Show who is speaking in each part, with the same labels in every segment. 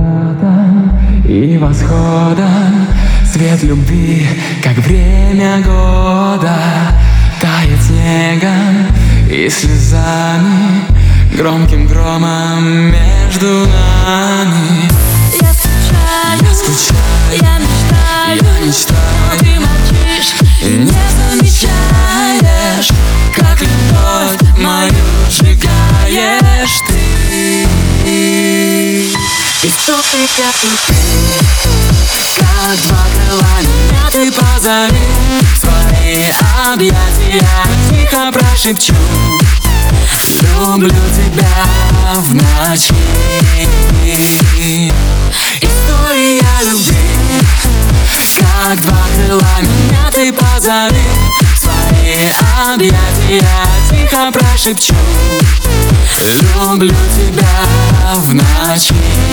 Speaker 1: закатом и восходом. Свет любви, как время года, тает снегом и слезами, громким громом между нами.
Speaker 2: Я скучаю, я мечтаю, но ты молчишь и не замечаешь, как любовь мою сжигаешь ты. И стопы, как два крыла, меня ты позови в свои объятия, тихо прошепчу: люблю тебя в ночи. История любви, как два крыла, меня ты позови в свои объятия, тихо прошепчу: люблю тебя в ночи.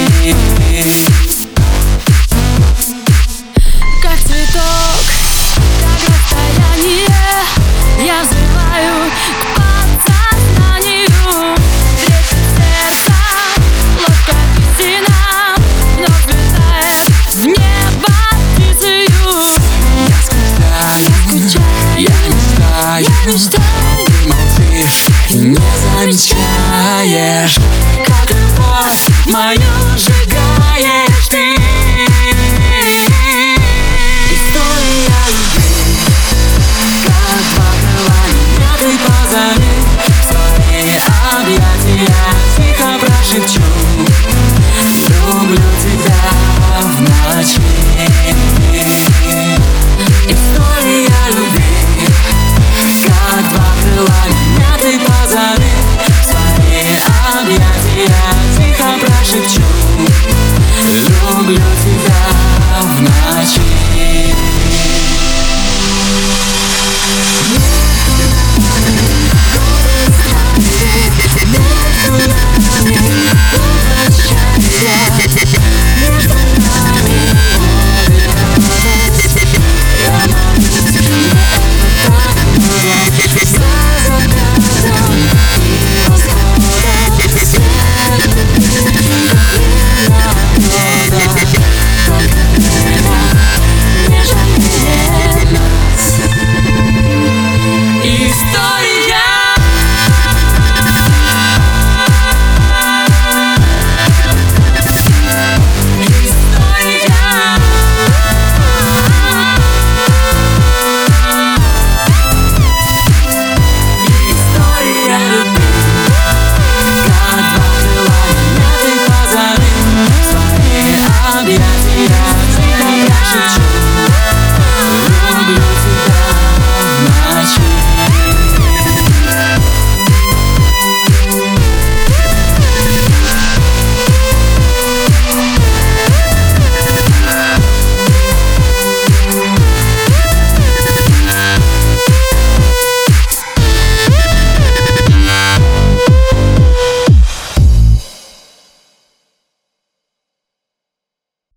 Speaker 2: Как цветок, как расстояние, я взрываю к подсознанию. Трепет сердца, ложь апельсина, вновь влетает в небо птицею. Я мечтаю,
Speaker 1: ты молчишь и не замечаешь,
Speaker 2: как любовь мою сжигаешь.